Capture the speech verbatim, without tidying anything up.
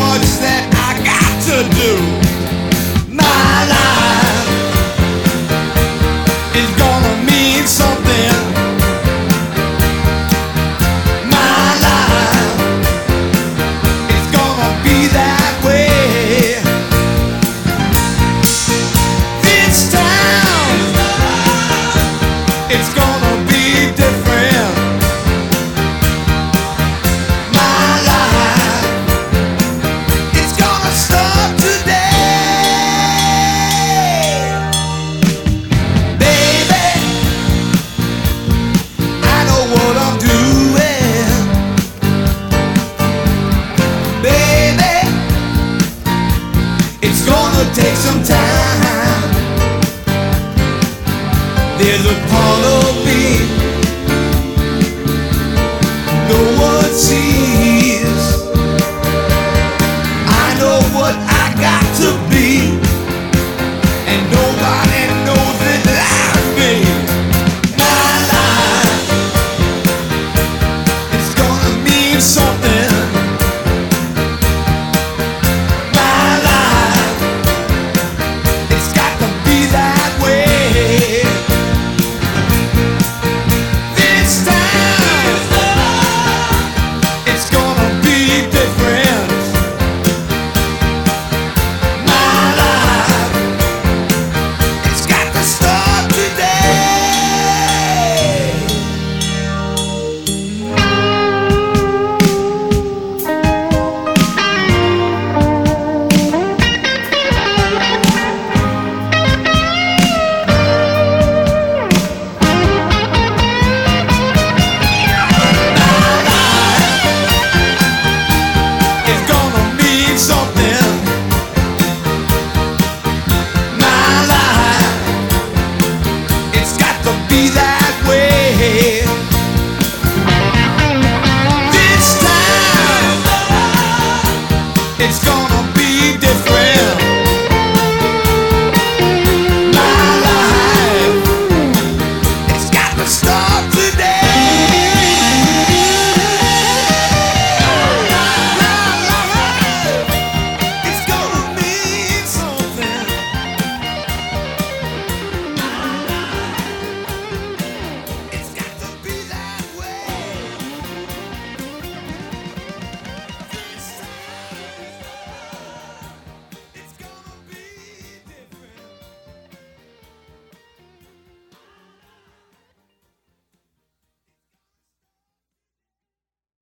much that I got to do. My life is gonna mean something. My life is gonna be that way. This time it's gonna be different. My life, it's gonna start today. Baby, I know what I'm doing. Baby, it's gonna take some time. There's a part of me no one sees. I know what I got to be, and nobody knows it like me. My life is gonna mean something. My life, it's got to be that way. This time it's gonna be different. My life, it's got to start today. It's gonna mean something. My life, it's got to be that way. This time it's gonna